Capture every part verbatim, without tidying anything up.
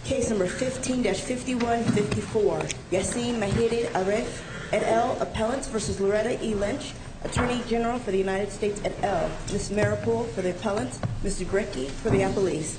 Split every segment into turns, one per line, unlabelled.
Case number fifteen dash fifty-one fifty-four, Yassin Mahidid Arif et al. Appellants versus Loretta E. Lynch, Attorney General for the United States et al. Miz Maripool for the appellants, Mister Grecki for the appellees.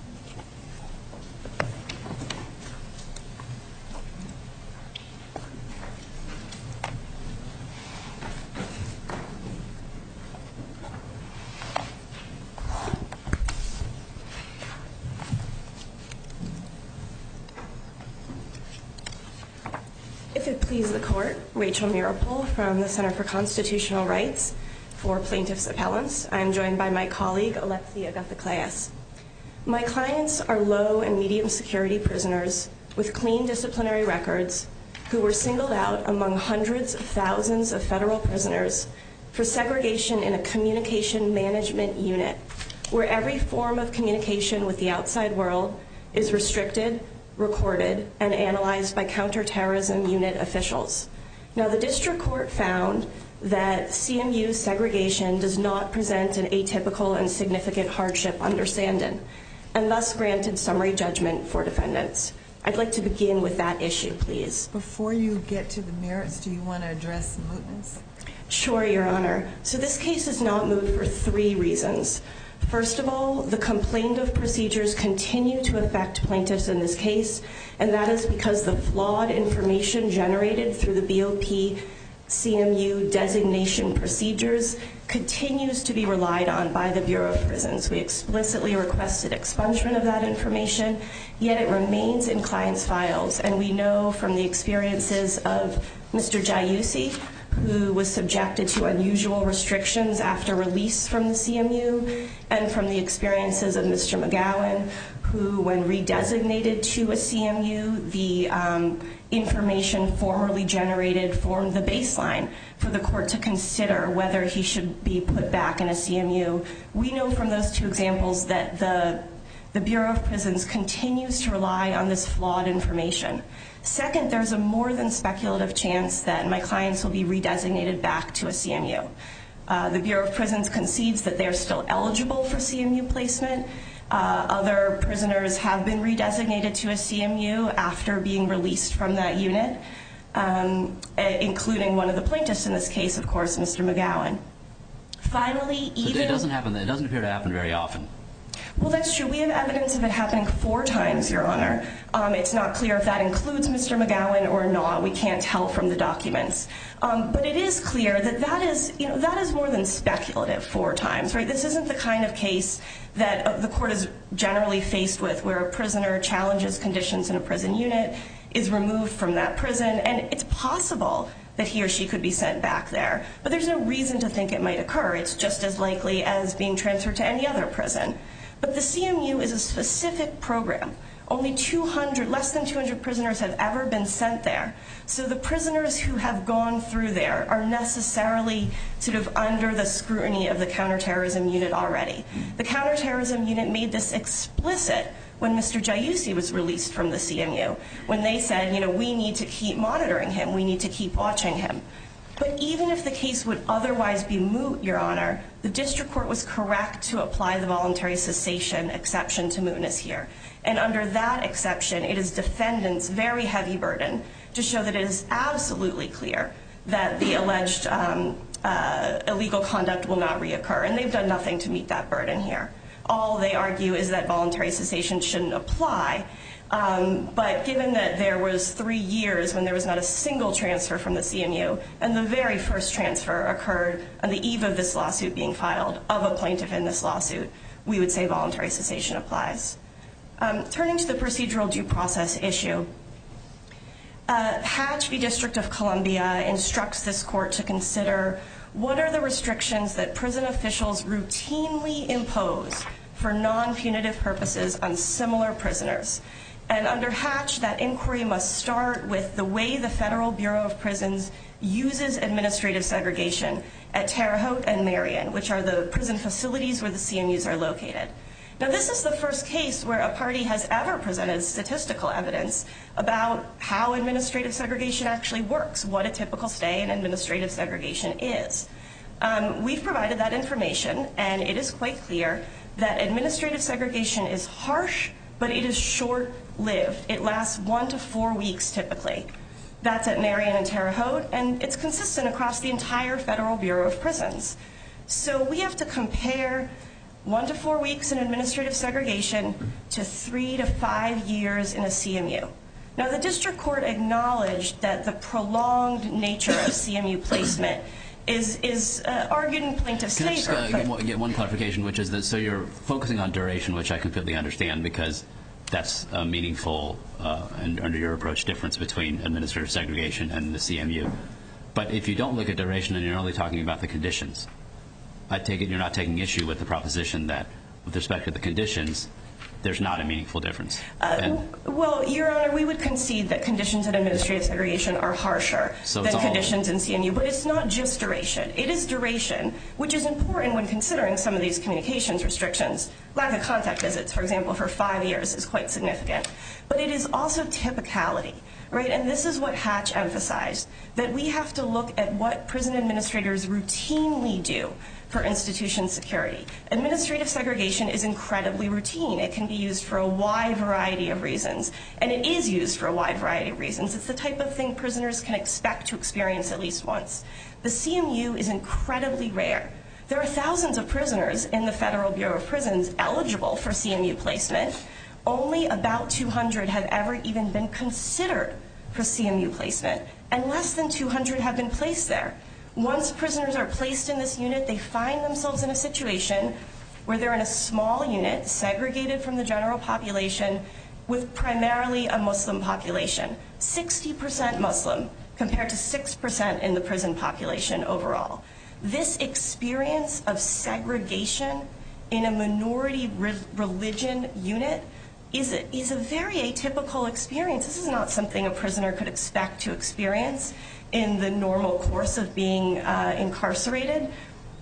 If it please the Court, Rachel Maripool from the Center for Constitutional Rights for Plaintiffs' Appellants. I am joined by my colleague, Alexia Agathocleas. My clients are low and medium security prisoners with clean disciplinary records who were singled out among hundreds of thousands of federal prisoners for segregation in a communication management unit where every form of communication with the outside world is restricted, recorded, and analyzed by counterterrorism unit officials. Now, the district court found that C M U segregation does not present an atypical and significant hardship under Sandin, and thus granted summary judgment for defendants. I'd like to begin with that issue, please.
Before you get to the merits, do you want to address the mootness?
Sure, Your Honor. So this case is not moot for three reasons. First of all, the complaint of procedures continue to affect plaintiffs in this case, and that is because the flawed information generated through the B O P C M U designation procedures continues to be relied on by the Bureau of Prisons. We explicitly requested expungement of that information, yet it remains in clients' files, and we know from the experiences of Mister Jayusi, who was subjected to unusual restrictions after release from the C M U, and from the experiences of Mister McGowan, who, when redesignated to a C M U, the um, information formerly generated formed the baseline for the court to consider whether he should be put back in a C M U. We know from those two examples that the The Bureau of Prisons continues to rely on this flawed information. Second, there's a more than speculative chance that my clients will be redesignated back to a C M U. Uh, the Bureau of Prisons concedes that they're still eligible for C M U placement. Uh, other prisoners have been redesignated to a C M U after being released from that unit, um, including one of the plaintiffs in this case, of course, Mister McGowan. Finally, even...
It doesn't happen, it doesn't appear to happen very often.
Well, that's true. We have evidence of it happening four times, Your Honor. Um, it's not clear if that includes Mister McGowan or not. We can't tell from the documents. Um, but it is clear that that is, you know, that is more than speculative four times, right? This isn't the kind of case that uh, the court is generally faced with, where a prisoner challenges conditions in a prison unit, is removed from that prison, and it's possible that he or she could be sent back there. But there's no reason to think it might occur. It's just as likely as being transferred to any other prison. But the C M U is a specific program. Only two hundred, less than two hundred prisoners have ever been sent there. So the prisoners who have gone through there are necessarily sort of under the scrutiny of the counterterrorism unit already. The counterterrorism unit made this explicit when Mister Jayusi was released from the C M U, when they said, you know, we need to keep monitoring him, we need to keep watching him. But even if the case would otherwise be moot, Your Honor, the district court was correct to apply the voluntary cessation exception to mootness here. And under that exception, it is defendants' very heavy burden to show that it is absolutely clear that the alleged um, uh, illegal conduct will not reoccur. And they've done nothing to meet that burden here. All they argue is that voluntary cessation shouldn't apply. Um, but given that there was three years when there was not a single transfer from the C M U, and the very first transfer occurred on the eve of this lawsuit being filed of a plaintiff in this lawsuit, we would say voluntary cessation applies. Um, turning to the procedural due process issue, uh, Hatch v. District of Columbia instructs this court to consider what are the restrictions that prison officials routinely impose for non-punitive purposes on similar prisoners. And under Hatch, that inquiry must start with the way the Federal Bureau of Prisons uses administrative segregation at Terre Haute and Marion, which are the prison facilities where the C M Us are located. Now, this is the first case where a party has ever presented statistical evidence about how administrative segregation actually works, what a typical stay in administrative segregation is. Um, we've provided that information, and it is quite clear that administrative segregation is harsh, but it is short-lived. It lasts one to four weeks typically. That's at Marion and Terre Haute, and it's consistent across the entire Federal Bureau of Prisons. So we have to compare one to four weeks in administrative segregation to three to five years in a C M U. Now, the district court acknowledged that the prolonged nature of C M U placement is is uh, argued in plaintiff's
Can
favor.
I just uh, get, get one clarification, which is that so you're focusing on duration, which I completely understand because that's a meaningful uh, and under your approach difference between administrative segregation and the C M U. But if you don't look at duration and you're only talking about the conditions, I take it you're not taking issue with the proposition that with respect to the conditions, there's not a meaningful difference.
Uh, well, Your Honor, we would concede that conditions in administrative segregation are harsher
so
than conditions in C M U, but it's not just duration. It is duration, which is important when considering some of these communications restrictions. Lack of contact visits, for example, for five years is quite significant. But it is also typicality, right? And this is what Hatch emphasized, that we have to look at what prison administrators routinely do for institution security. Administrative segregation is incredibly routine. It can be used for a wide variety of reasons, and it is used for a wide variety of reasons. It's the type of thing prisoners can expect to experience at least once. The C M U is incredibly rare. There are thousands of prisoners in the Federal Bureau of Prisons eligible for C M U placement. Only about two hundred have ever even been considered for C M U placement, and less than two hundred have been placed there. Once prisoners are placed in this unit, they find themselves in a situation where they're in a small unit, segregated from the general population, with primarily a Muslim population. sixty percent Muslim, compared to six percent in the prison population overall. This experience of segregation in a minority re- religion unit is a, is a very atypical experience. This is not something a prisoner could expect to experience in the normal course of being uh, incarcerated.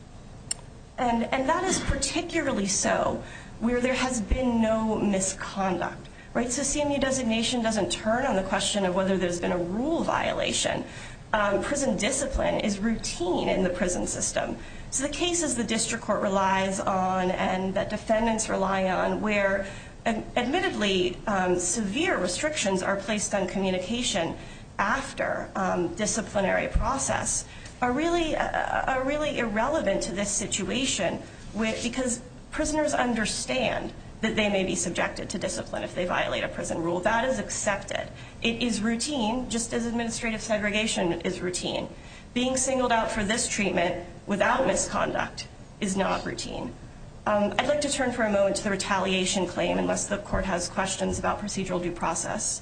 And, and that is particularly so where there has been no misconduct, right? So C M U designation doesn't turn on the question of whether there's been a rule violation. Um, prison discipline is routine in the prison system. So the cases the district court relies on and that defendants rely on where ad- admittedly um, severe restrictions are placed on communication after um, disciplinary process are really uh, are really irrelevant to this situation with, because prisoners understand that they may be subjected to discipline if they violate a prison rule. That is accepted. It is routine, just as administrative segregation is routine. Being singled out for this treatment without misconduct is not routine. Um, I'd like to turn for a moment to the retaliation claim, unless the court has questions about procedural due process.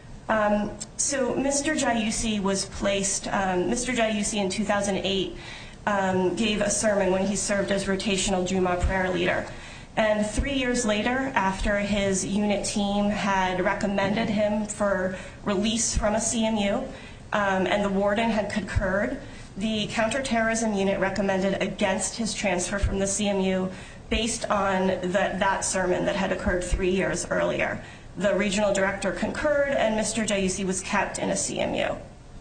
Um, so Mister Jayusi was placed, um, Mister Jayusi in two thousand eight um, gave a sermon when he served as rotational Juma prayer leader. And three years later, after his unit team had recommended him for release from a C M U, um, and the warden had concurred, the counterterrorism unit recommended against his transfer from the C M U based on the, that sermon that had occurred three years earlier. The regional director concurred, and Mister Jayusi was kept in a C M U.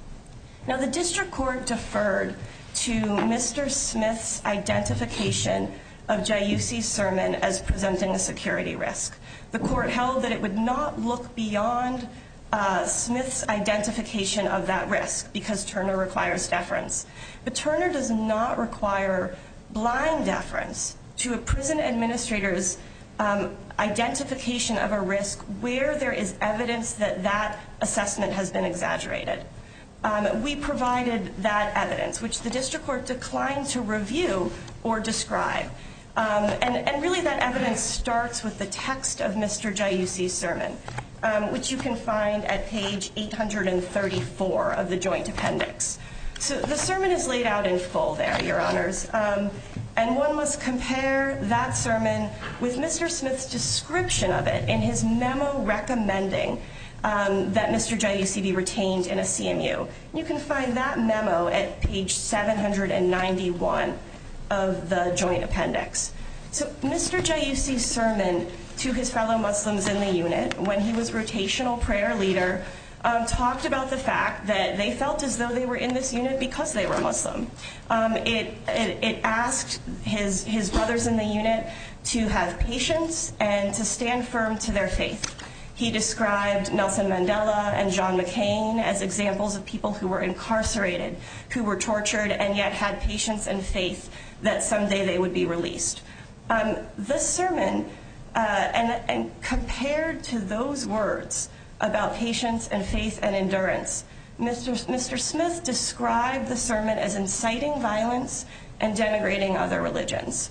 Now, the district court deferred to Mister Smith's identification of Jayusi's sermon as presenting a security risk. The court held that it would not look beyond uh, Smith's identification of that risk because Turner requires deference. But Turner does not require blind deference to a prison administrator's um, identification of a risk where there is evidence that that assessment has been exaggerated. Um, we provided that evidence, which the district court declined to review or describe. Um, and, and really that evidence starts with the text of Mister Jayusi's sermon, um, which you can find at page eight hundred thirty-four of the joint appendix. So the sermon is laid out in full there, Your Honors. Um, and one must compare that sermon with Mister Smith's description of it in his memo recommending um, that Mister Jayusi be retained in a C M U. You can find that memo at page seven hundred ninety-one of the joint appendix. So Mister Jayusi's sermon to his fellow Muslims in the unit when he was rotational prayer leader um, talked about the fact that they felt as though they were in this unit because they were Muslim. Um, it, it, it asked his, his brothers in the unit to have patience and to stand firm to their faith. He described Nelson Mandela and John McCain as examples of people who were incarcerated, who were tortured, and yet had patience and faith that someday they would be released. Um, this sermon, uh, and, and compared to those words about patience and faith and endurance, Mister Mister Smith described the sermon as inciting violence and denigrating other religions.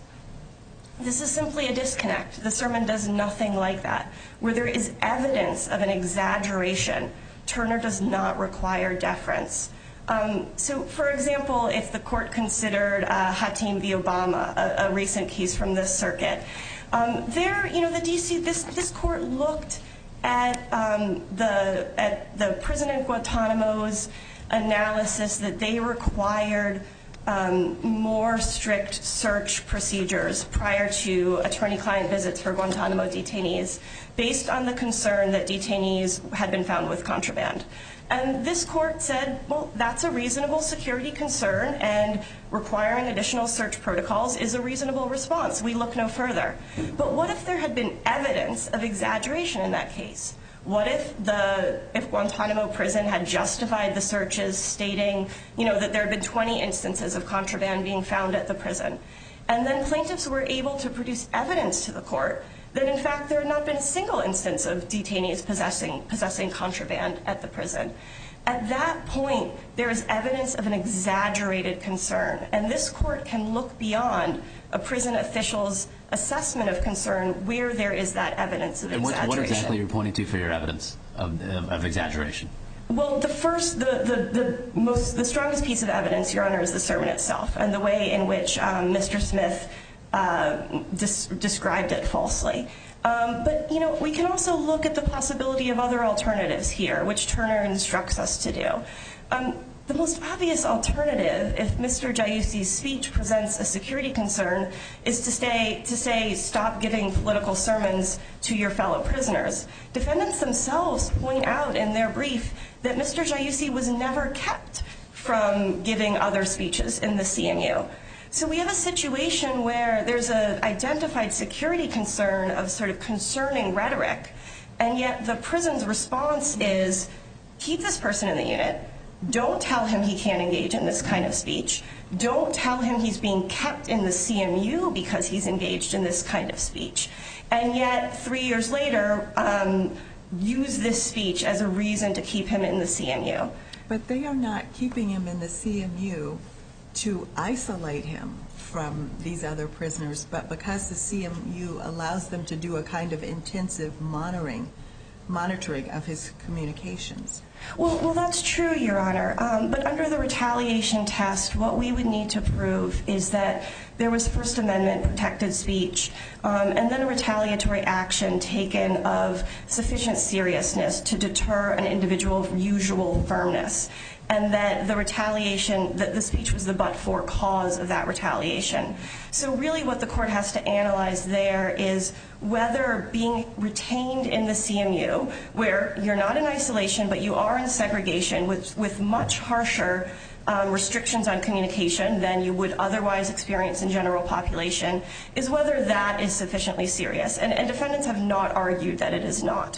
This is simply a disconnect. The sermon does nothing like that. Where there is evidence of an exaggeration, Turner does not require deference. Um, so, for example, if the court considered uh, Hatim v. Obama, a, a recent case from this circuit, um, there, you know, the D C this this court looked at um, the at the prison in Guantanamo's analysis that they required Um, more strict search procedures prior to attorney-client visits for Guantanamo detainees based on the concern that detainees had been found with contraband. And this court said, well, that's a reasonable security concern, and requiring additional search protocols is a reasonable response. We look no further. But what if there had been evidence of exaggeration in that case? What if the if Guantanamo prison had justified the searches, stating, you know, that there had been twenty instances of contraband being found at the prison, and then plaintiffs were able to produce evidence to the court that in fact there had not been a single instance of detainees possessing possessing contraband at the prison? At that point, there is evidence of an exaggerated concern, and this court can look beyond a prison official's assessment of concern where there is that evidence of
and what,
exaggeration.
What exactly are you pointing to for your evidence of, of, of exaggeration?
Well, the first, the, the, the most, the strongest piece of evidence, Your Honor, is the sermon itself and the way in which um, Mister Smith uh, dis- described it falsely. Um, but, you know, we can also look at the possibility of other alternatives here, which Turner instructs us to do. Um, the most obvious alternative, if Mister Jayussi's speech presents a security concern, is to, stay, to say, stop giving political sermons to your fellow prisoners. Defendants themselves point out in their brief that Mister Jayussi was never kept from giving other speeches in the C M U. So we have a situation where there's an identified security concern of sort of concerning rhetoric, and yet the prison's response is, keep this person in the unit, don't tell him he can't engage in this kind of speech, don't tell him he's being kept in the C M U because he's engaged in this kind of speech, and yet three years later um, use this speech as a reason to keep him in the C M U.
But they are not keeping him in the C M U to isolate him from these other prisoners, but because the C M U allows them to do a kind of intensive monitoring monitoring of his communications.
Well, well, that's true, Your Honor. Um, but under the retaliation test, what we would need to prove is that there was First Amendment protected speech, um, and then a retaliatory action taken of sufficient seriousness to deter an individual's usual firmness, and that the retaliation, that the speech was the but-for cause of that retaliation. So really what the court has to analyze there is whether being retained in the C M U, where you're not in isolation but you are in segregation with, with much harsher um, restrictions on communication than you would otherwise experience in general population, is whether that is sufficiently serious. And, and defendants have not argued that it is not.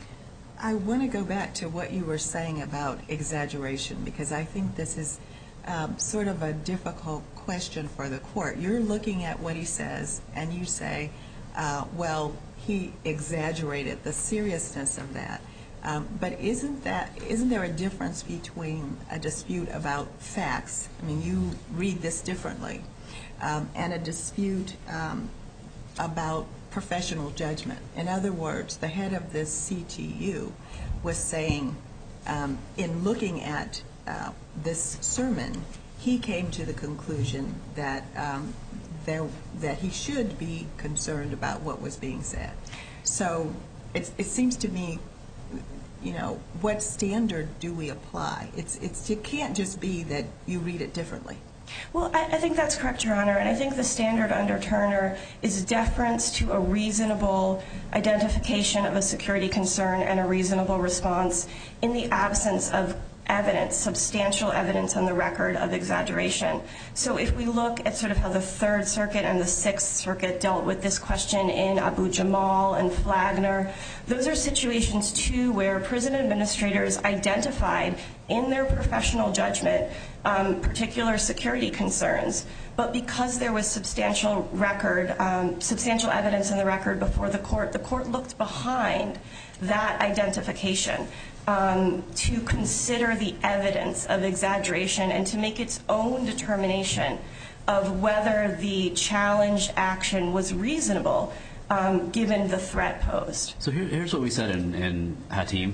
I want to go back to what you were saying about exaggeration, because I think this is um, sort of a difficult question for the court. You're looking at what he says, and you say, uh, well, he exaggerated the seriousness of that. Um, but isn't that isn't there a difference between a dispute about facts? I mean, you read this differently, um, and a dispute um, about professional judgment. In other words, the head of this C T U was saying, um, in looking at uh, this sermon, he came to the conclusion that um, there that he should be concerned about what was being said. So it, it seems to me, you know, what standard do we apply? It's it's it can't just be that you read it differently.
Well, I, I think that's correct, Your Honor, and I think the standard under Turner is deference to a reasonable identification of a security concern and a reasonable response in the absence of evidence, substantial evidence on the record of exaggeration. So if we look at sort of how the Third Circuit and the Sixth Circuit dealt with this question in Abu Jamal and Flagner, those are situations, too, where prison administrators identified in their professional judgment um, particular security concerns. But because there was substantial record, um, substantial evidence in the record before the court, the court looked behind that identification um, to consider the evidence of exaggeration and to make its own determination of whether the challenged action was reasonable um, given the threat posed.
So here, here's what we said in, in Hatim.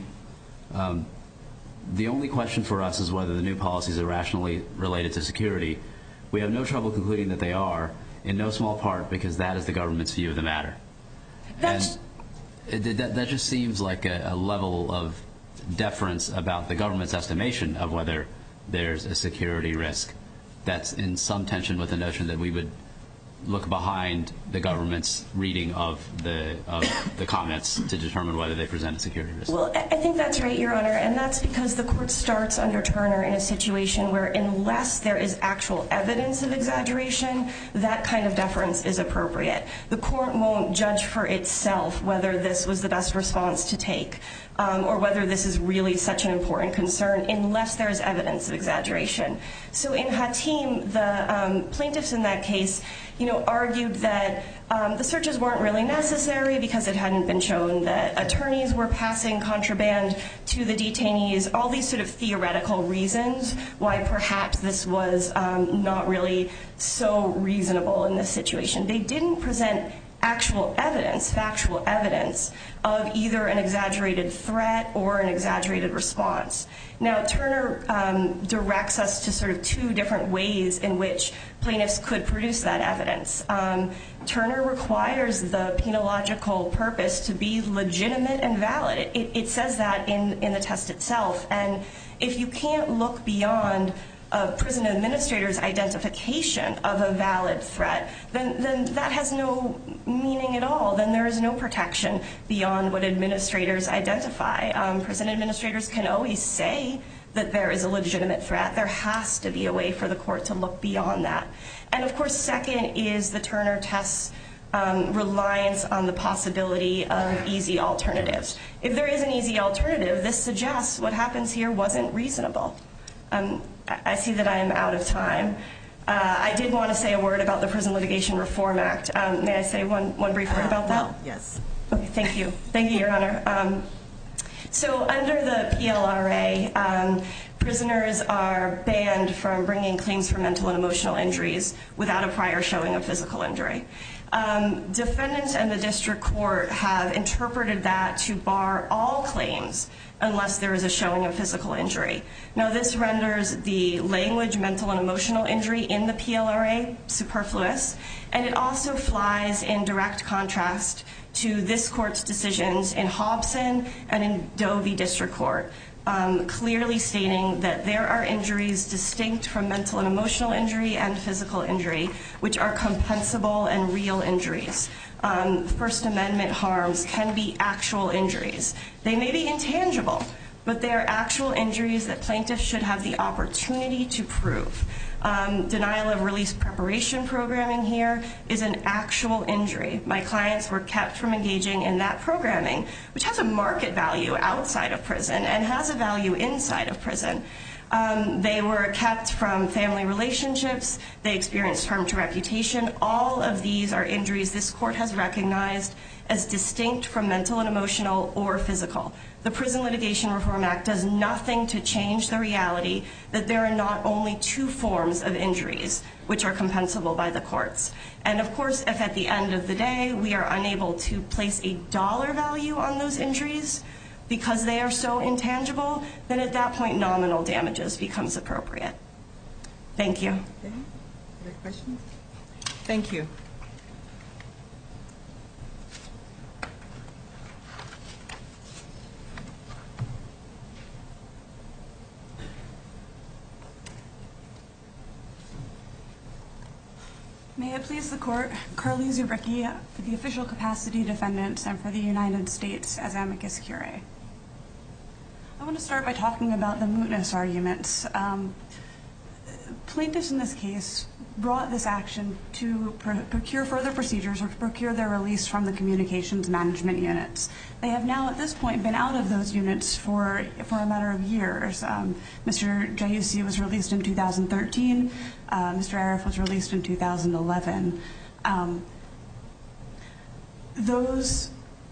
Um, the only question for us is whether the new policies are rationally related to security. We have no trouble concluding that they are, in no small part because that is the government's view of the matter.
That's
and it, that, that just seems like a, a level of deference about the government's estimation of whether there's a security risk that's in some tension with the notion that we would look behind the government's reading of the of the comments to determine whether they present a security risk.
Well, I think that's right, Your Honor, and that's because the court starts under Turner in a situation where unless there is actual evidence of exaggeration, that kind of deference is appropriate. The court won't judge for itself whether this was the best response to take um, or whether this is really such an important concern unless there is evidence of exaggeration. So in Hatim, the um, plaintiffs in that case, you know, argued that um, the searches weren't really necessary because it hadn't been shown that attorneys were passing contraband to the detainees, all these sort of theoretical reasons why perhaps this was um, not really so reasonable in this situation. They didn't present actual evidence, factual evidence, of either an exaggerated threat or an exaggerated response. Now, Turner um, directs us to sort of two different ways in which plaintiffs could produce that evidence. Um, Turner requires the penological purpose to be legitimate and valid. It, it says that in, in the test itself. And if you can't look beyond a prison administrator's identification of a valid threat, then, then that has no meaning at all. Then there is no protection beyond what administrators identify. Um, prison administrators can always say that there is a legitimate threat. There has to be a way for the court to look beyond that. And, of course, second is the Turner test's um, reliance on the possibility of easy alternatives. If there is an easy alternative, this suggests what happens here wasn't reasonable. Um, I see that I am out of time. Uh, I did want to say a word about the Prison Litigation Reform Act. Um, may I say one, one brief word about that?
Uh, well, yes.
Okay, thank you. Thank you, Your Honor. Um, so under the P L R A, um, prisoners are banned from bringing claims for mental and emotional injuries without a prior showing of physical injury. Um, defendants and the district court have interpreted that to bar all claims unless there is a showing of physical injury. Now, this renders the language mental and emotional injury in the P L R A superfluous, and it also flies in direct contrast to this court's decisions in Hobson and in Doe v. District Court, um, clearly stating that there are injuries distinct from mental and emotional injury and physical injury, which are compensable and real injuries. Um, First Amendment harms can be actual injuries. They may be intangible, but they are actual injuries that plaintiffs should have the opportunity to prove. Um, denial of release preparation programming here is an actual injury. My clients were kept from engaging in that programming, which has a market value outside of prison and has a value inside of prison. Um, they were kept from family relationships. They experienced harm to reputation. All of these are injuries this court has recognized as distinct from mental and emotional or physical. The Prison Litigation Reform Act does nothing to change the reality that there are not only two forms of injuries which are compensable by the courts. And of course, if at the end of the day we are unable to place a dollar value on those injuries because they are so intangible, then at that point nominal damages becomes appropriate. Thank you.
Okay. Other questions? Thank you.
May it please the Court, Carly Zubricki for the official capacity defendants and for the United States as amicus curiae. I want to start by talking about the mootness arguments. Um, plaintiffs in this case brought this action to pr- procure further procedures or to procure their release from the communications management units. They have now at this point been out of those units for for a matter of years. Um, Mister Jayusi was released in two thousand thirteen. Uh, Mister Arif was released in two thousand eleven. Um, those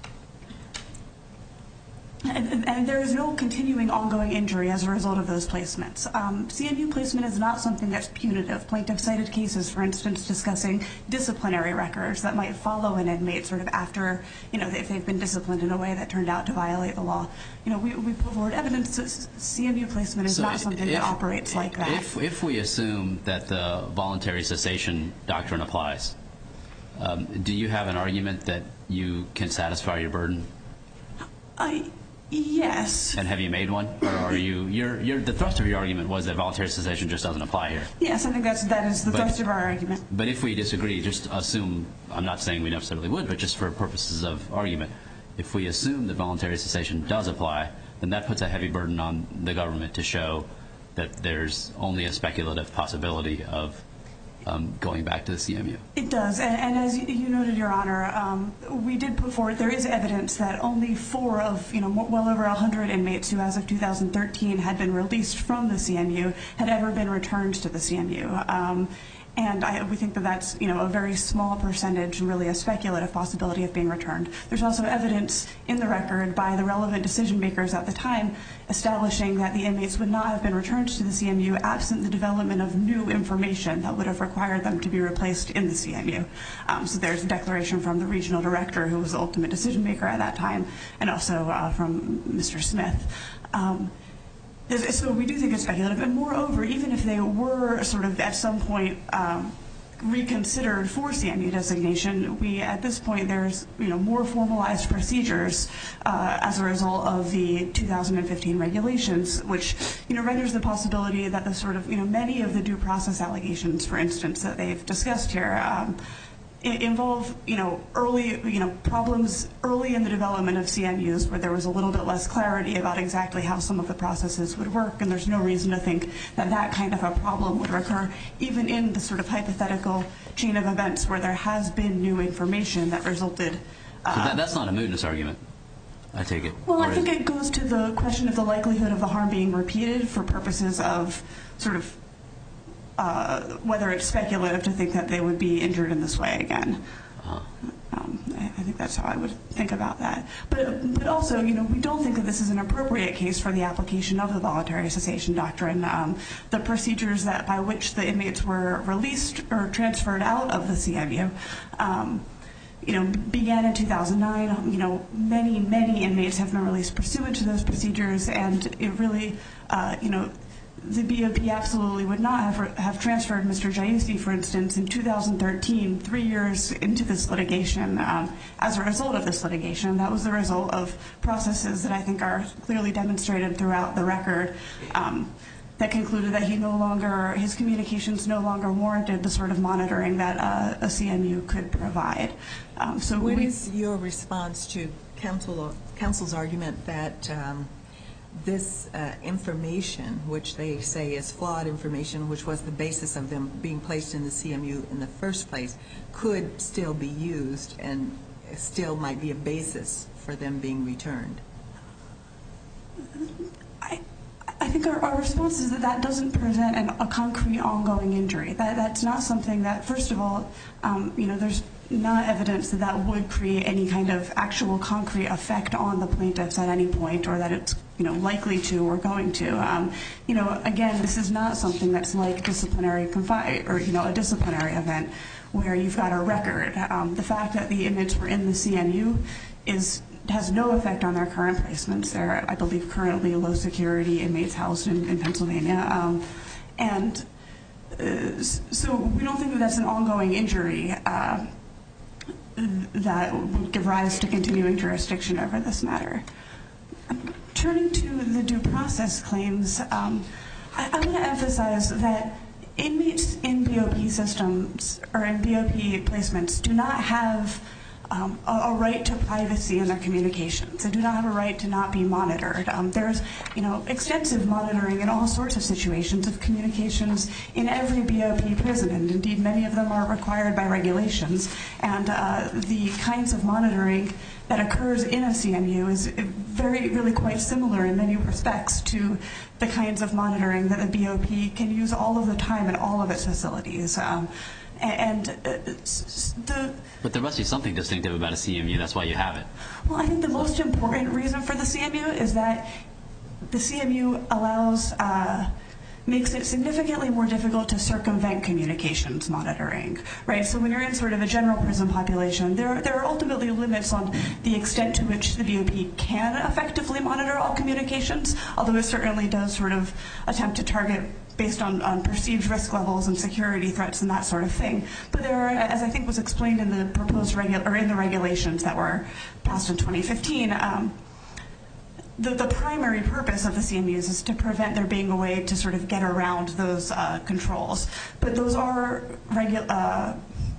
And, and there is no continuing ongoing injury as a result of those placements. Um, C M U placement is not something that's punitive. Plaintiffs cited cases, for instance, discussing disciplinary records that might follow an inmate sort of after, you know, if they've been disciplined in a way that turned out to violate the law. You know, we, we put forward evidence that C M U placement is
so
not something
if,
that operates like that.
If, if we assume that the voluntary cessation doctrine applies, um, do you have an argument that you can satisfy your burden?
I... Yes.
And have you made one, or are you? You're, you're, the thrust of your argument was that voluntary cessation just doesn't apply here.
Yes, I think that's that is the
but,
thrust of our argument.
But if we disagree, just assume. I'm not saying we necessarily would, but just for purposes of argument, if we assume that voluntary cessation does apply, then that puts a heavy burden on the government to show that there's only a speculative possibility of Um, going back to the C M U.
It does, and, and as you noted, Your Honor, um, we did put forward, there is evidence that only four of, you know, well over one hundred inmates who as of two thousand thirteen had been released from the C M U had ever been returned to the C M U. Um, and I, we think that that's, you know, a very small percentage and really a speculative possibility of being returned. There's also evidence in the record by the relevant decision makers at the time establishing that the inmates would not have been returned to the C M U absent the development of new information that would have required them to be replaced in the C M U. Um, so there's a declaration from the regional director, who was the ultimate decision maker at that time, and also uh, from Mister Smith. Um, So we do think it's speculative, and moreover, even if they were sort of at some point um, reconsidered for C M U designation, we at this point there's you know more formalized procedures uh, as a result of the two thousand fifteen regulations, which you know renders the possibility that the sort of you know many of the due process allegations, for instance, that they've discussed here. Um, involve, you know, early, you know, problems early in the development of C M Us where there was a little bit less clarity about exactly how some of the processes would work, and there's no reason to think that that kind of a problem would recur even in the sort of hypothetical chain of events where there has been new information that resulted. Uh,
so that, that's not a mootness argument, I take it.
Well,
or
I think
is,
it goes to the question of the likelihood of the harm being repeated for purposes of sort of Uh, whether it's speculative to think that they would be injured in this way again.
uh,
Um, I, I think that's how I would think about that. But but also, you know, we don't think that this is an appropriate case for the application of the voluntary cessation doctrine. Um, the procedures that by which the inmates were released or transferred out of the C M U, um, you know, began in two thousand nine. You know, many many inmates have been released pursuant to those procedures, and it really, uh, you know. The B O P absolutely would not have have transferred Mister Jayusi, for instance, in two thousand thirteen, three years into this litigation, um, as a result of this litigation. That was the result of processes that I think are clearly demonstrated throughout the record um, that concluded that he no longer, his communications no longer warranted the sort of monitoring that uh, a C M U could provide. Um, so
what
we,
is your response to counsel, counsel's argument that um, this uh, information, which they say is flawed information, which was the basis of them being placed in the C M U in the first place, could still be used and still might be a basis for them being returned?
I, I think our, our response is that that doesn't present an, a concrete ongoing injury. That That's not something that, first of all, um, you know, there's not evidence that that would create any kind of actual concrete effect on the plaintiffs at any point, or that it's you know likely to or going to. Um, you know, again, this is not something that's like disciplinary confi- or you know a disciplinary event where you've got a record. Um, the fact that the inmates were in the C M U is has no effect on their current placements. They're, I believe, currently low security inmates housed in, in Pennsylvania, um, and uh, so we don't think that that's an ongoing injury. Uh, that would give rise to continuing jurisdiction over this matter. Turning to the due process claims, um, I, I want to emphasize that inmates in B O P systems or in B O P placements do not have um, a, a right to privacy in their communications. They do not have a right to not be monitored. Um, there's, you know, extensive monitoring in all sorts of situations of communications in every B O P prison, and indeed many of them are required by regulations. And uh, the kinds of monitoring that occurs in a C M U is very, really quite similar in many respects to the kinds of monitoring that the B O P can use all of the time in all of its facilities. Um, and uh, the
But there must be something distinctive about a C M U. That's why you have it.
Well, I think the most important reason for the C M U is that the C M U allows, uh, makes it significantly more difficult to circumvent communications monitoring, right? So when you're in sort of a general prison population, there, there are ultimately limits on the extent to which the B O P can effectively monitor all communications, although it certainly does sort of attempt to target based on, on perceived risk levels and security threats and that sort of thing. But there are, as I think was explained in the proposed regu- or in the regulations that were passed in twenty fifteen, um, The, the primary purpose of the C M Us is to prevent there being a way to sort of get around those uh, controls. But those are regu- uh,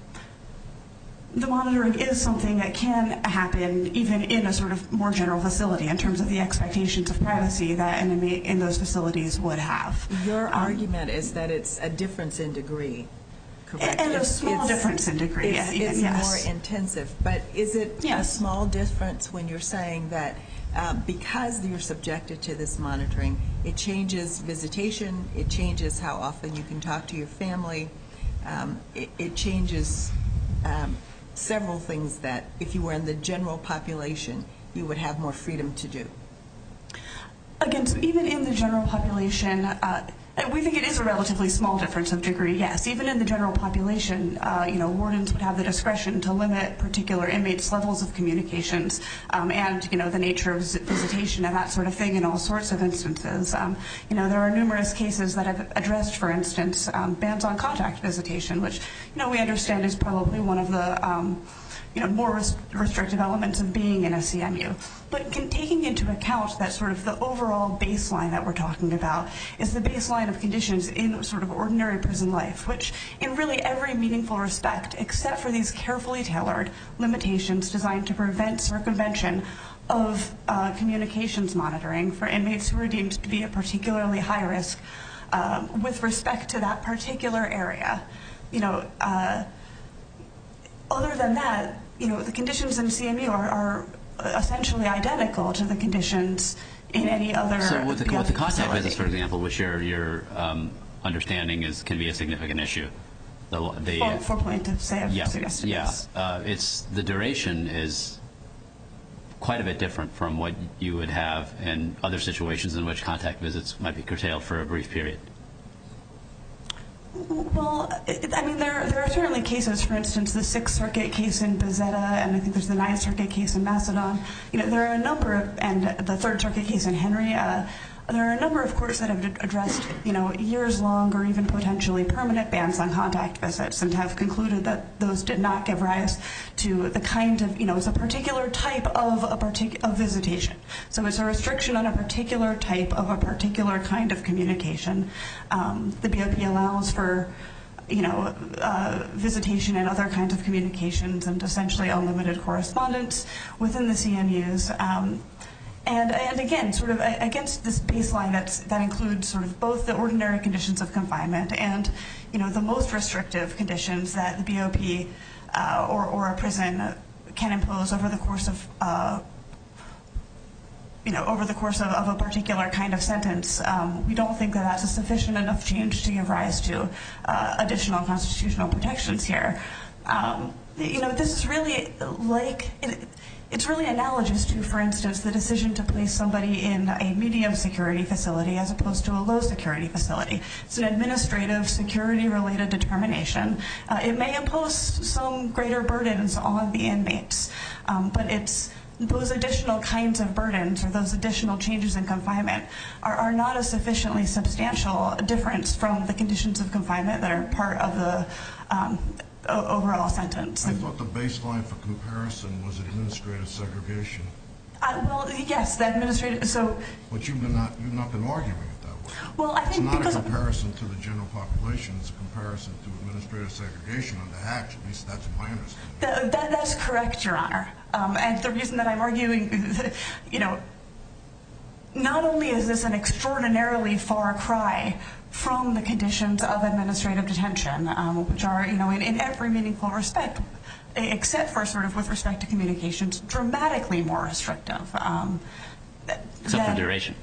the monitoring is something that can happen even in a sort of more general facility in terms of the expectations of privacy that an inmate in those facilities would have.
Your
um,
argument is that it's a difference in degree, correct?
And a
It's-
small
it's-
difference in degree,
It's,
yeah,
it's
yes.
more intensive, but is it a
Yes.
small difference when you're saying that uh, because you're subjected to this monitoring, it changes visitation, it changes how often you can talk to your family, um, it, it changes um, several things that if you were in the general population, you would have more freedom to do?
Again, so even in the general population, uh, we think it is a relatively small difference of degree, yes. Even in the general population, uh, you know, wardens would have the discretion to limit particular inmates' levels of communications um, and, you know, the nature of visitation and that sort of thing in all sorts of instances. Um, you know, there are numerous cases that have addressed, for instance, um, bans on contact visitation, which, you know, we understand is probably one of the um, you know, more rest- restrictive elements of being in a C M U. But can, taking into account that sort of the overall baseline that we're talking about is the baseline of conditions in sort of ordinary prison life, which in really every meaningful respect, except for these carefully tailored limitations designed to prevent circumvention of uh, communications monitoring for inmates who are deemed to be at particularly high risk uh, with respect to that particular area. You know, uh, other than that, you know, the conditions in C M U are, are essentially identical to the conditions in any other.
So with the, with the contact
facility.
visits, for example, which your your um, understanding is can be a significant issue. The, the
for, for plaintiffs, say,
yeah,
suggested
yeah.
this.
Uh, it's the duration is quite a bit different from what you would have in other situations in which contact visits might be curtailed for a brief period.
Well, it, I mean, there there are certainly cases, for instance, the Sixth Circuit case in Bezetta, and I think there's the Ninth Circuit case in Macedon. You know, there are a number of, and the Third Circuit case in Henry. Uh, there are a number of courts that have addressed, you know, years-long or even potentially permanent bans on contact visits, and have concluded that those did not give rise to the kind of, you know, it's a particular type of a partic- of visitation. So it's a restriction on a particular type of a particular kind of communication. Um, the B O P allows for, you know, uh, visitation and other kinds of communications and essentially unlimited correspondence within the C M Us. Um, And, and again, sort of against this baseline that's, that includes sort of both the ordinary conditions of confinement and, you know, the most restrictive conditions that the B O P uh, or, or a prison can impose over the course of, uh, you know, over the course of, of a particular kind of sentence. Um, we don't think that that's a sufficient enough change to give rise to uh, additional constitutional protections here. Um, you know, this is really like... It, It's really analogous to, for instance, the decision to place somebody in a medium security facility as opposed to a low security facility. It's an administrative security-related determination. Uh, it may impose some greater burdens on the inmates, um, but it's those additional kinds of burdens or those additional changes in confinement are, are not a sufficiently substantial difference from the conditions of confinement that are part of the um, overall sentence.
I thought the baseline for comparison was administrative segregation.
Uh, well, yes, the administrative. So,
but you've been not you've not been arguing it that
Well, I
It's
think
not a
because
comparison to the general population. It's a comparison to administrative segregation under Hatch. At least that's my understanding.
that, that, that's correct, Your Honor. Um, and the reason that I'm arguing, you know, not only is this an extraordinarily far cry from the conditions of administrative detention, um, which are, you know, in, in every meaningful respect, except for sort of with respect to communications, dramatically more restrictive. Um,
Except
than,
for duration.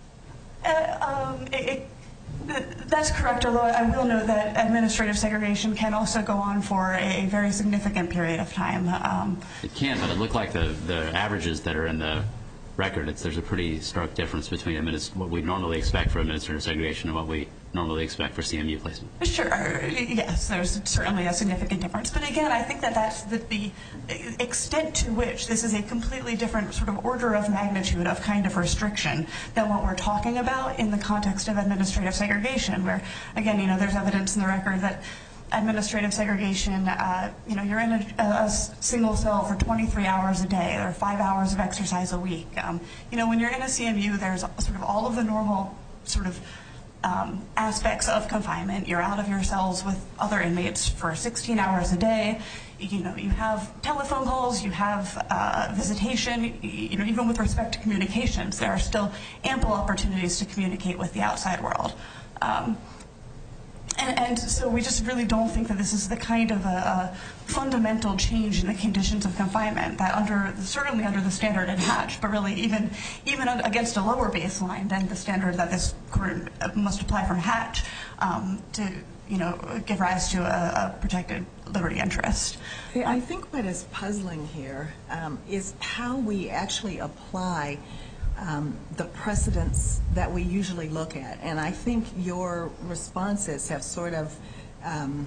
Uh, um, it, it, th- that's correct, although I will note that administrative segregation can also go on for a very significant period of time. Um,
It can, but it looked like the, the averages that are in the record, it's, there's a pretty stark difference between administ- what we normally expect for administrative segregation and what we normally expect for C M U placement.
Sure, yes, there's certainly a significant difference. But again, I think that that's the, the extent to which this is a completely different sort of order of magnitude of kind of restriction than what we're talking about in the context of administrative segregation, where, again, you know, there's evidence in the record that administrative segregation, uh, you know, you're in a, a single cell for twenty-three hours a day. There are five hours of exercise a week. Um, you know, when you're in a C M U, there's sort of all of the normal sort of um, aspects of confinement. You're out of your cells with other inmates for sixteen hours a day. You know, you have telephone calls, you have uh, visitation. You know, even with respect to communications, there are still ample opportunities to communicate with the outside world. Um, And, and so we just really don't think that this is the kind of a, a fundamental change in the conditions of confinement that under, certainly under the standard in Hatch, but really even even against a lower baseline than the standard that this court must apply from Hatch um, to, you know, give rise to a, a protected liberty interest.
I think what is puzzling here um, is how we actually apply Um, the precedents that we usually look at. And I think your responses have sort of um,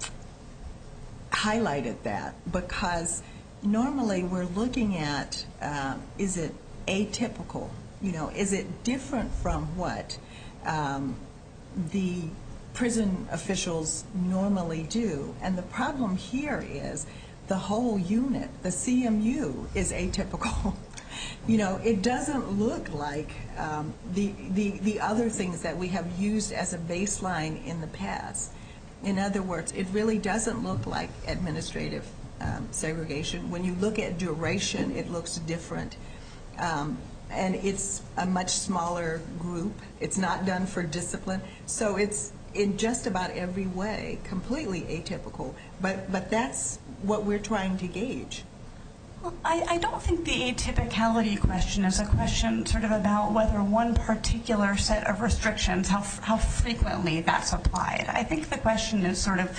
highlighted that, because normally we're looking at, uh, is it atypical? You know, is it different from what um, the prison officials normally do? And the problem here is the whole unit, the C M U, is atypical. You know, it doesn't look like um, the, the, the other things that we have used as a baseline in the past. In other words, it really doesn't look like administrative um, segregation. When you look at duration, it looks different. Um, and it's a much smaller group. It's not done for discipline. So it's in just about every way completely atypical. But, but that's what we're trying to gauge.
I, I don't think the atypicality question is a question sort of about whether one particular set of restrictions, how how frequently that's applied. I think the question is sort of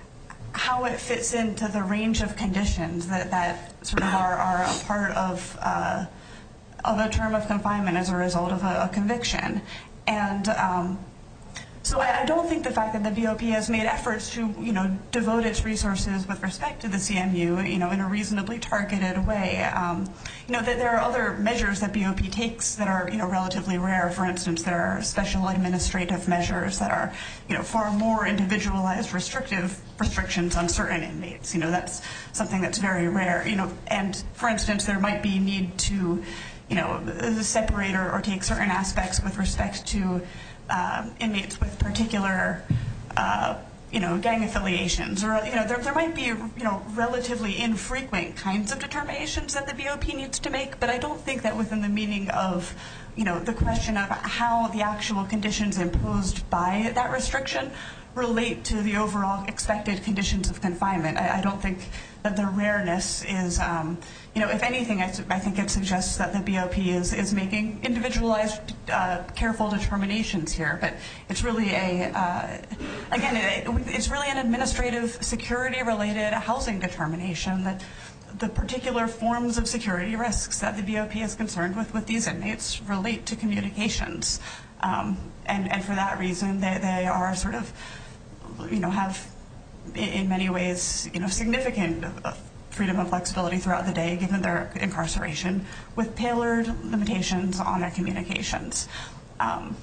how it fits into the range of conditions that, that sort of are, are a part of uh, of a term of confinement as a result of a, a conviction. And um, So I, I don't think the fact that the B O P has made efforts to, you know, devote its resources with respect to the C M U, you know, in a reasonably targeted way. Um, you know, that there are other measures that B O P takes that are, you know, relatively rare. For instance, there are special administrative measures that are, you know, far more individualized restrictive restrictions on certain inmates. You know, that's something that's very rare. You know, and for instance, there might be need to, you know, separate or, or take certain aspects with respect to Uh, inmates with particular, uh, you know, gang affiliations, or you know, there there might be you know relatively infrequent kinds of determinations that the B O P needs to make, but I don't think that within the meaning of, you know, the question of how the actual conditions imposed by that restriction relate to the overall expected conditions of confinement. I, I don't think that the rareness is, um, you know, if anything, I, I think it suggests that the B O P is, is making individualized, uh, careful determinations here. But it's really a, uh, again, it, it's really an administrative security-related housing determination that the particular forms of security risks that the B O P is concerned with with these inmates relate to communications. Um, and, and for that reason, they, they are sort of, you know, have in many ways, you know, significant freedom and flexibility throughout the day given their incarceration with tailored limitations on their communications. Um,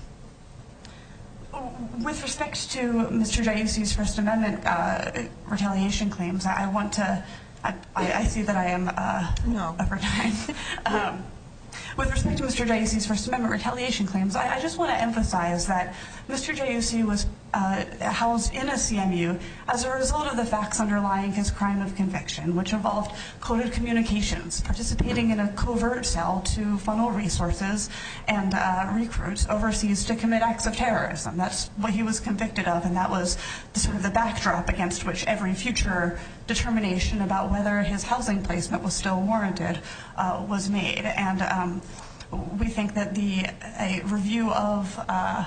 with respect to Mister Jayusi's First Amendment uh, retaliation claims, I want to, I, I see that I am uh,
no.
over time. um, with respect to Mister Giussi's First Amendment retaliation claims, I, I just want to emphasize that Mister Giussi was uh, housed in a C M U as a result of the facts underlying his crime of conviction, which involved coded communications, participating in a covert cell to funnel resources and uh, recruit overseas to commit acts of terrorism. That's what he was convicted of, and that was the, sort of the backdrop against which every future determination about whether his housing placement was still warranted uh, was made. And um, we think that the a review of uh,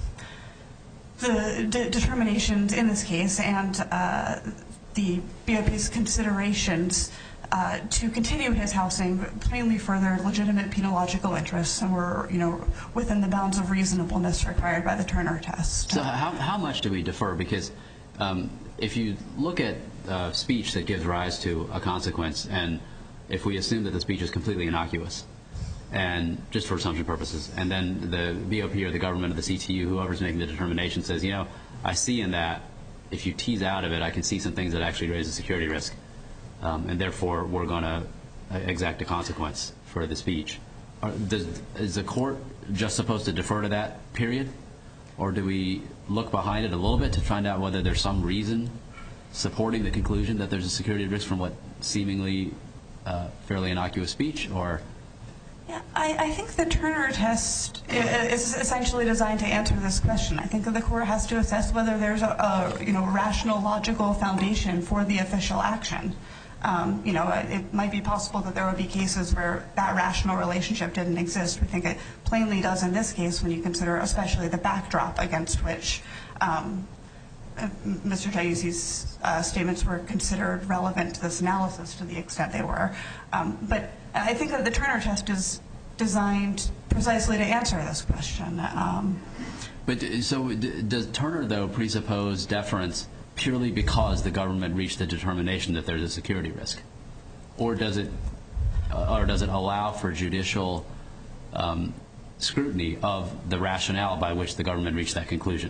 the de- determinations in this case and uh, the B O P's considerations uh, to continue his housing plainly furthered legitimate penological interests and were, you know, within the bounds of reasonableness required by the Turner test.
So how, how much do we defer? Because um, if you look at uh, speech that gives rise to a consequence, and if we assume that the speech is completely innocuous, and just for assumption purposes, and then the B O P or the government or the C T U, whoever's making the determination, says, you know, I see in that, if you tease out of it, I can see some things that actually raise a security risk, um, and therefore we're going to exact a consequence for the speech. Are, does, is the court just supposed to defer to that period? Or do we look behind it a little bit to find out whether there's some reason supporting the conclusion that there's a security risk from what seemingly uh, fairly innocuous speech? Or
Yeah, I, I think the Turner test is essentially designed to answer this question. I think that the court has to assess whether there's a, a you know rational, logical foundation for the official action. Um, you know, it might be possible that there would be cases where that rational relationship didn't exist. We think it plainly does in this case when you consider especially the backdrop against which um, Mister Giussi's uh, statements were considered relevant to this analysis to the extent they were. Um, but I think that the Turner test is designed precisely to answer this question. Um,
but so does Turner, though, presuppose deference purely because the government reached the determination that there's a security risk, or does it, uh, or does it allow for judicial um, scrutiny of the rationale by which the government reached that conclusion?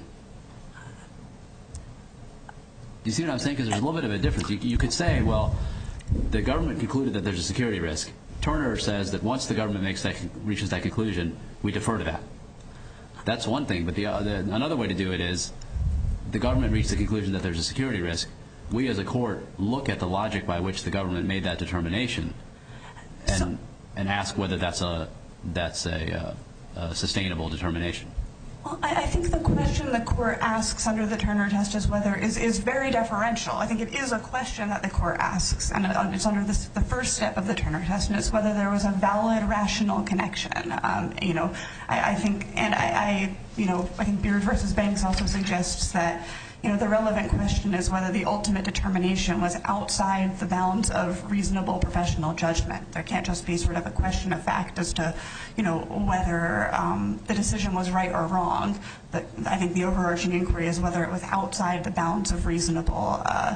Do you see what I'm saying? Because there's a little bit of a difference. You, you could say, well, the government concluded that there's a security risk. Turner says that once the government makes that reaches that conclusion, we defer to that. That's one thing. But the, uh, the another way to do it is the government reached the conclusion that there's a security risk. We as a court look at the logic by which the government made that determination and so, and ask whether that's a that's a, uh, a sustainable determination.
Well, I, I think the question the court asks under the Turner test is whether is, is very deferential. I think it is a question that the court asks, and it's under this, the first step of the Turner test, and it's whether there was a valid, rational connection. Um, you know, I, I think, and I, I, you know, I think Beard versus Banks also suggests that, you know, the relevant question is whether the ultimate determination was outside the bounds of reasonable professional judgment. There can't just be sort of a question of fact as to, you know, whether um, the decision was right or wrong. But I think the overarching inquiry is whether it was outside the bounds of reasonable, uh,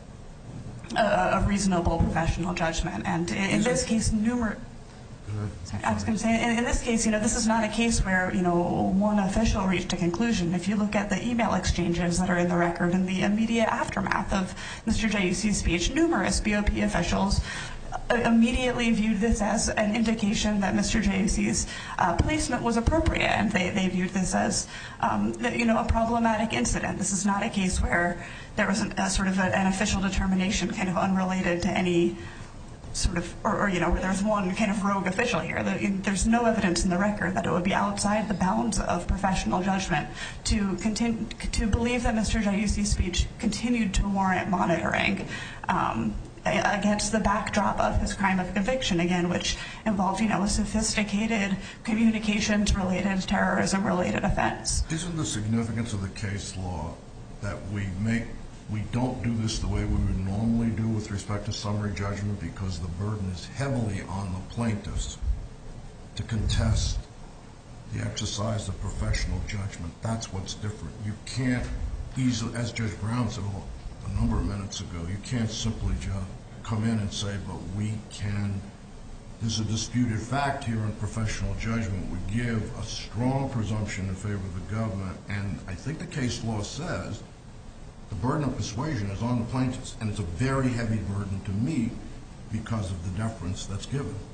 uh, of reasonable professional judgment. And in, in this case, numerous. Sorry, I was going to say, in, in this case, you know, this is not a case where, you know, one official reached a conclusion. If you look at the email exchanges that are in the record in the immediate aftermath of Mister Giussi's speech, numerous B O P officials immediately viewed this as an indication that Mister Giussi's uh, placement was appropriate, and they, they viewed this as, um, you know, a problematic incident. This is not a case where there was an, a sort of a, an official determination kind of unrelated to any sort of, or, or you know, where there's one kind of rogue official here. There's no evidence in the record that it would be outside the bounds of professional judgment to continue to believe that Mister Giussi's speech continued to warrant monitoring um, against the backdrop of his crime of conviction, again, which involved, you know, a sophisticated communications-related, terrorism-related offense.
Isn't the significance of the case law that we make We don't do this the way we would normally do with respect to summary judgment because the burden is heavily on the plaintiffs to contest the exercise of professional judgment? That's what's different. You can't easily, as Judge Brown said a number of minutes ago, you can't simply just come in and say, but we can, there's a disputed fact here on professional judgment. We give a strong presumption in favor of the government, and I think the case law says the burden of persuasion is on the plaintiffs, and it's a very heavy burden to meet because of the deference that's given.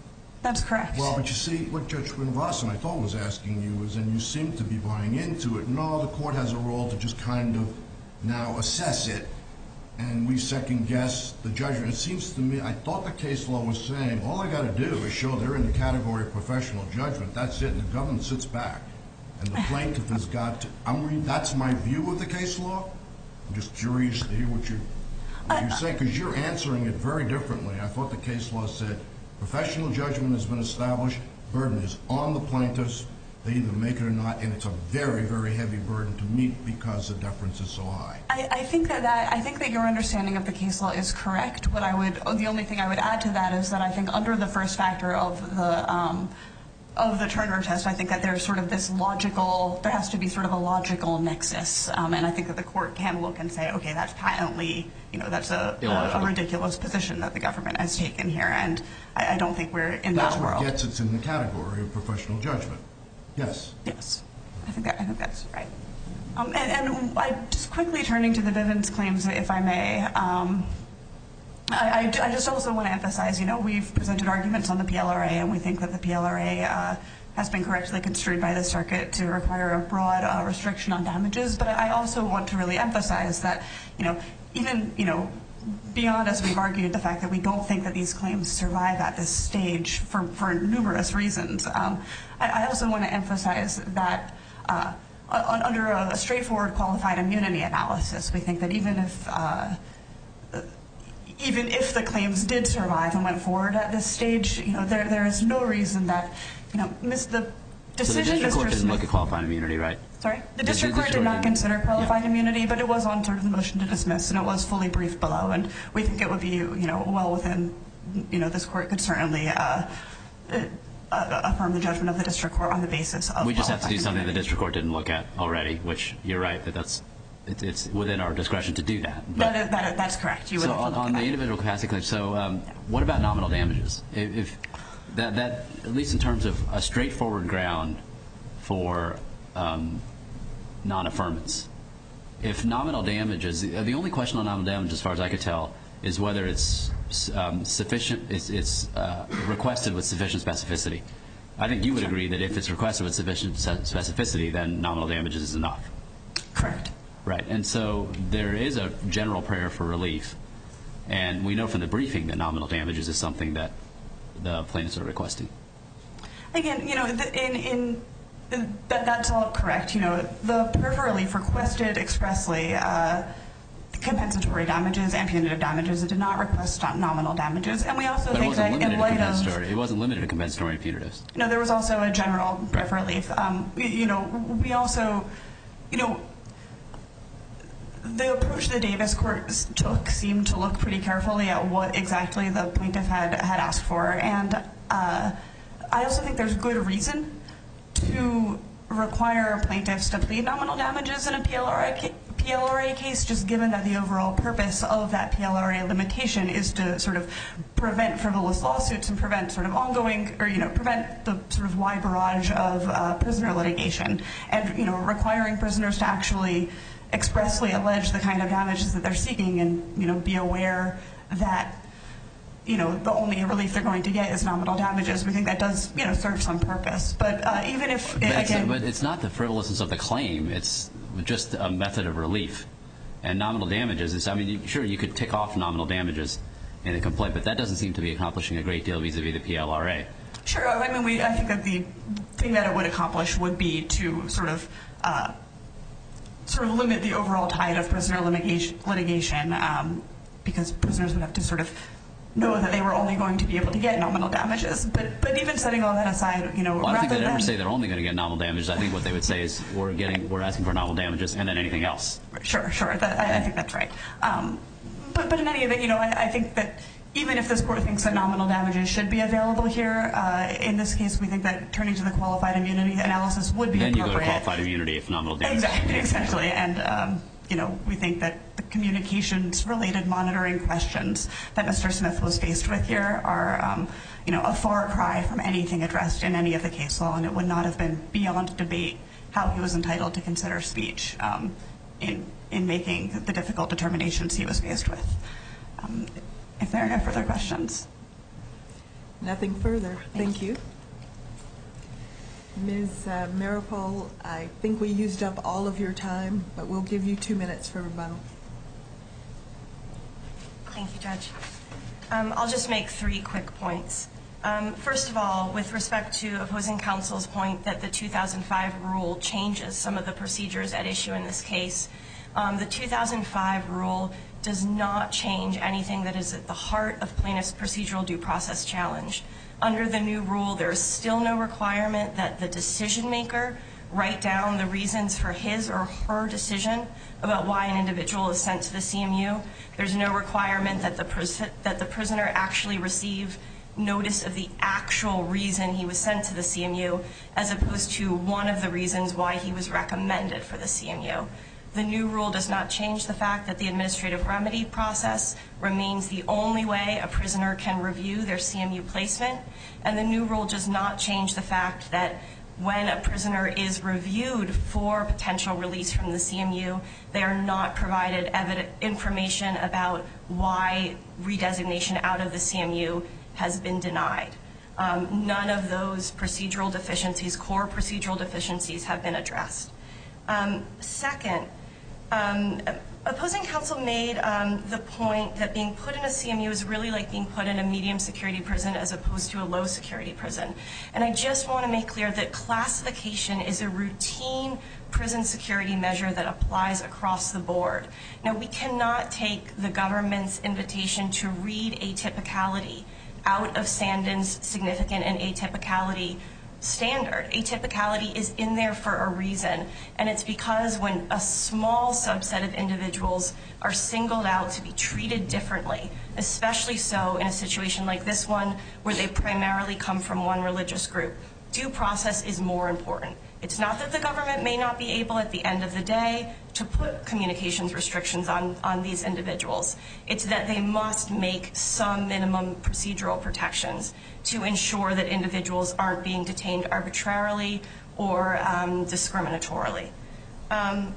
That's correct.
Well, but you see, what Judge Srinivasan, I thought, was asking you is, and you seem to be buying into it, no, the court has a role to just kind of now assess it, and we second-guess the judgment. It seems to me, I thought the case law was saying, all I got to do is show they're in the category of professional judgment. That's it, and the government sits back. And the plaintiff has got to, I'm re, that's my view of the case law. I'm just curious to hear what you're, what you're saying, because you're answering it very differently. I thought the case law said professional judgment has been established, burden is on the plaintiffs, they either make it or not, and it's a very, very heavy burden to meet because the deference is so high.
I, I think that, that I think that your understanding of the case law is correct. What I would, the only thing I would add to that is that I think under the first factor of the um, of the Turner test, I think that there's sort of this logical, there has to be sort of a logical nexus, um, and I think that the court can look and say, okay, that's patently, you know, that's a, a, a ridiculous position that the government has taken here, and I, I don't think we're in
that's
that world.
That's what gets us in the category of professional judgment. Yes.
Yes, I think that, I think that's right. Um, and, and I, just quickly turning to the Bivens claims, if I may. Um, I, I, I just also want to emphasize, you know, we've presented arguments on the P L R A, and we think that the P L R A uh, has been correctly construed by the circuit to require a broad uh, restriction on damages. But I also want to really emphasize that, you know, even, you know, beyond, as we've argued, the fact that we don't think that these claims survive at this stage for, for numerous reasons. Um, I, I also want to emphasize that uh, under a, a straightforward qualified immunity analysis, we think that even if uh, even if the claims did survive and went forward at this stage, you know, there there is no reason that, you know, miss the decision.
So the district court
Mister
didn't
Smith,
look at qualified immunity, right?
Sorry, the
The-
district
the
court did
district
not
court
consider qualified
yeah.
immunity, but it was on sort of the motion to dismiss, and it was fully briefed below, and we think it would be, you know, well within, you know, this court could certainly uh, uh, affirm the judgment of the district court on the basis of.
We just have to do
qualified
something the
immunity.
district court didn't look at already, which you're right that that's it, it's within our discretion to do that. But,
That is, that is, that's correct. You would
so
have to
on,
look
on
at
the
that.
individual capacity claim, so um, what about nominal damages? If, if that that at least in terms of a straightforward ground for um, non-affirmance, if nominal damages, the only question on nominal damages, as far as I could tell, is whether it's um, sufficient, it's, it's uh, requested with sufficient specificity. I think you would agree that if it's requested with sufficient specificity, then nominal damages is enough.
Correct.
Right, and so there is a general prayer for relief, and we know from the briefing that nominal damages is something that the plaintiffs are requesting.
Again, you know, the, in in that that's all correct. You know, the prayer for relief requested expressly uh, compensatory damages and punitive damages. It did not request nominal damages, and we also
But it
think
wasn't
that
limited
in
to
light of
compensatory. It wasn't limited to compensatory and punitives.
you know, there was also a general prayer for relief. Um, you know, we also, you know. The approach the Davis court took seemed to look pretty carefully at what exactly the plaintiff had, had asked for. And uh, I also think there's good reason to require plaintiffs to plead nominal damages in a P L R A, P L R A case, just given that the overall purpose of that P L R A limitation is to sort of prevent frivolous lawsuits and prevent sort of ongoing, or, you know, prevent the sort of wide barrage of uh, prisoner litigation. And, you know, requiring prisoners to actually expressly allege the kind of damages that they're seeking and, you know, be aware that, you know, the only relief they're going to get is nominal damages. We think that does, you know, serve some purpose. But uh, even if,
But,
it,
it's,
again...
but it's not the frivolousness of the claim. It's just a method of relief. And nominal damages is, I mean, you, sure, you could tick off nominal damages in a complaint, but that doesn't seem to be accomplishing a great deal vis-a-vis the P L R A.
Sure. I mean, we, I think that the thing that it would accomplish would be to sort of... Uh, sort of limit the overall tide of prisoner litigation, litigation um, because prisoners would have to sort of know that they were only going to be able to get nominal damages. But but even setting all that aside, you know,
well, I don't think they'd
than,
ever say they're only going to get nominal damages. I think what they would say is we're getting, we're asking for nominal damages and then anything else.
Sure, sure. That, I, I think that's right. Um, but but in any event, you know, I, I think that even if this court thinks that nominal damages should be available here, uh, in this case, we think that turning to the qualified immunity analysis would be
then
appropriate.
Then you go to qualified immunity if nominal damages.
Exactly, exactly. And, um, you know, we think that the communications-related monitoring questions that Mister Smith was faced with here are, um, you know, a far cry from anything addressed in any of the case law, and it would not have been beyond debate how he was entitled to consider speech um, in in making the difficult determinations he was faced with. Um, if there are no further questions.
Nothing further. Thank you. Miz Uh, Meeropol, I think we used up all of your time, but we'll give you two minutes for rebuttal.
Thank you, Judge. Um, I'll just make three quick points. Um, first of all, with respect to opposing counsel's point that the two thousand five rule changes some of the procedures at issue in this case, um, the two thousand five rule does not change anything that is at the heart of plaintiff's procedural due process challenge. Under the new rule, there is still no requirement that the decision maker write down the reasons for his or her decision about why an individual is sent to the C M U. There's no requirement that the, pris- that the prisoner actually receive notice of the actual reason he was sent to the C M U, as opposed to one of the reasons why he was recommended for the C M U. The new rule does not change the fact that the administrative remedy process remains the only way a prisoner can review their C M U placement, and the new rule does not change the fact that when a prisoner is reviewed for potential release from the C M U, they are not provided evident information about why redesignation out of the C M U has been denied. Um, none of those procedural deficiencies, core procedural deficiencies, have been addressed. Um, second, um, opposing counsel made um, the point that being put in a C M U is really like being put in a medium security prison as opposed to a low security prison. And I just want to make clear that classification is a routine prison security measure that applies across the board. Now, we cannot take the government's invitation to read atypicality out of Sandin's significant and atypicality standard. Atypicality is in there for a reason, and it's because when a small subset of individuals are singled out to be treated differently, especially so in a situation like this one where they primarily come from one religious group, due process is more important. It's not that the government may not be able at the end of the day to put communications restrictions on, on these individuals. It's that they must make some minimum procedural protections to ensure that individuals aren't being detained arbitrarily or um, discriminatorily. Um,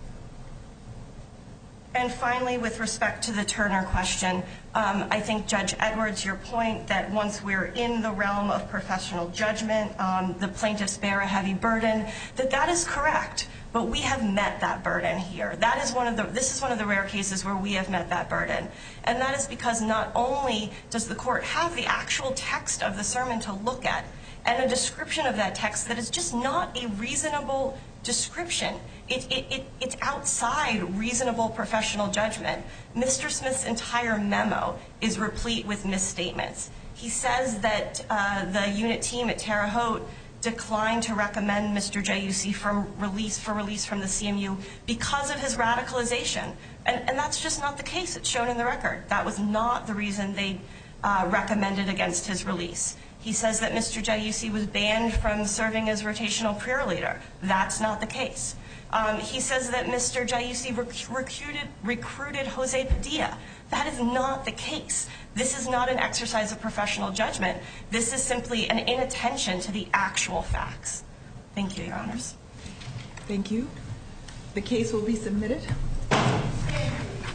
And finally, with respect to the Turner question, um, I think, Judge Edwards, your point that once we're in the realm of professional judgment, um, the plaintiffs bear a heavy burden, that that is correct. But we have met that burden here. That is one of the, this is one of the rare cases where we have met that burden. And that is because not only does the court have the actual text of the sermon to look at, and a description of that text that is just not a reasonable description. It, it, it, it's outside reasonable professional judgment. Mister Smith's entire memo is replete with misstatements. He says that uh, the unit team at Terre Haute declined to recommend Mister Jayusi from release for release from the C M U because of his radicalization. And, and that's just not the case. It's shown in the record. That was not the reason they uh, recommended against his release. He says that Mister Jayusi was banned from serving as rotational prayer leader. That's not the case. Um, he says that Mister Jayusi rec- recruited, recruited Jose Padilla. That is not the case. This is not an exercise of professional judgment. This is simply an inattention to the actual facts. Thank you, Your Honors.
Thank you. The case will be submitted.